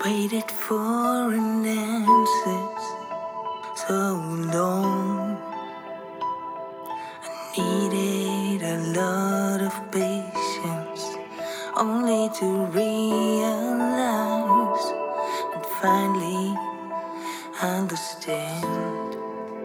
Waited for an answer so long. I needed a lot of patience only to realize and finally understand.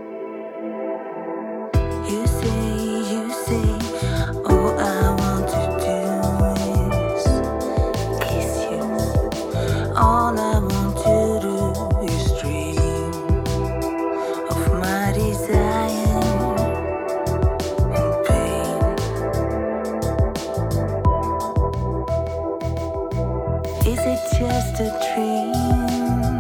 You say, all I want to do is kiss you. All I want to do is dream of my desire and pain. Is it just a dream?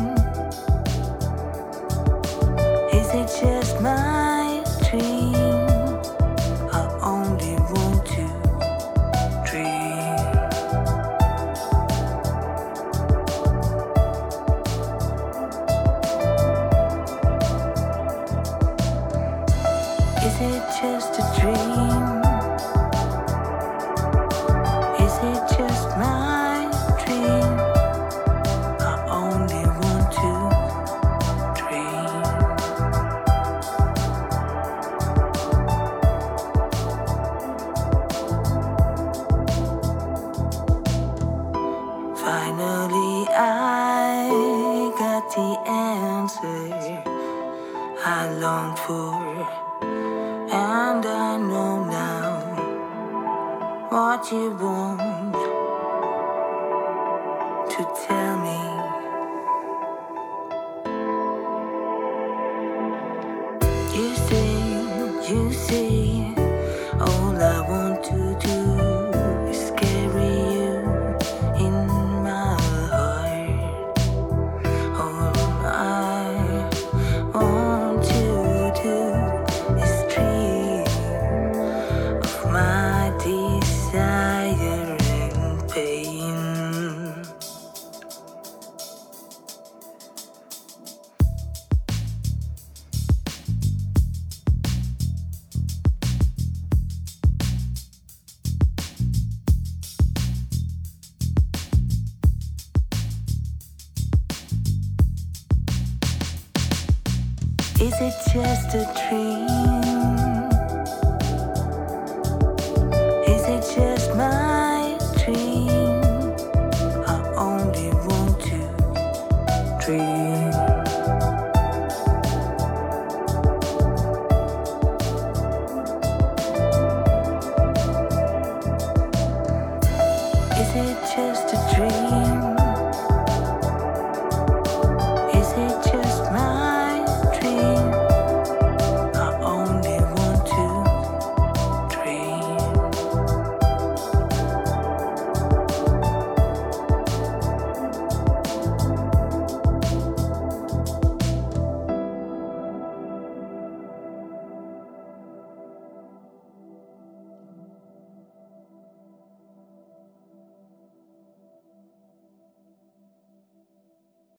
Is it just my dream? I only want to dream. Is it just a dream? Is it just my dream? I only want to dream. Finally, I got the answer I longed for, and I know now what you want to tell me. You say, all I want to do is carry you in my heart. All I want to do is dream of my desire and pain. Is it just a dream? Is it just my dream? I only want to dream. Is it just a dream?